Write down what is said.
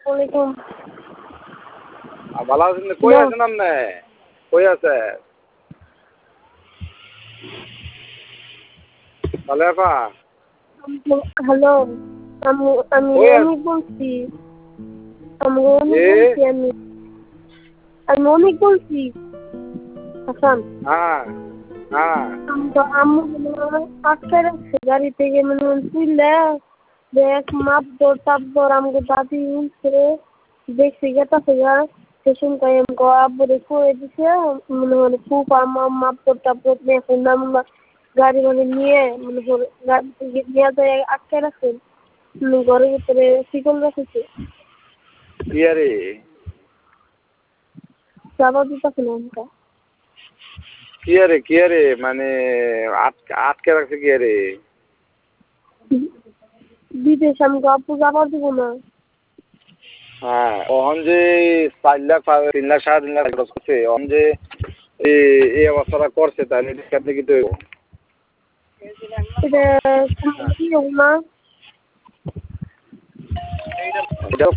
ওয়ালাইকুম। ভালো আছেন? কই আছেন আপনি? কই আছে? ভালো আপা? হ্যালো, আমি কই অনেক বলছি। আমি অনেক বলছি হাসান। হ্যাঁ হ্যাঁ। আম্মু আটকে রাখছে গাড়ি থেকে তুললে দেখ মাপদর টাপদর আমাকে দাদি উঠছে দেখছি গেতাছে গা স্টেশন টাইম আব্বুরে কয়ে দিছে খুব মাপদর টাপদর নিয়ে শুনলাম গাড়ি নিয়ে গাড়ি থেকে নিয়ে যায় আটকে রাখছে ঘরের ভিতরে শিকল রাখেছে। কি আরে যাবার দিতেছে না আমাকে। কি আরে মানে আটকে রাখছে কি আরে? বিদেশ আমাকে আব্বু যাবার দিব না। হ্যাঁ ওহন যে 4 লাখ 3 লাখ 3.5 লাখ খরচ করছে ওহন যে এই অবস্থাটা করছে তাহলে টিকার দিকে তো এটা কি হোক না। এটা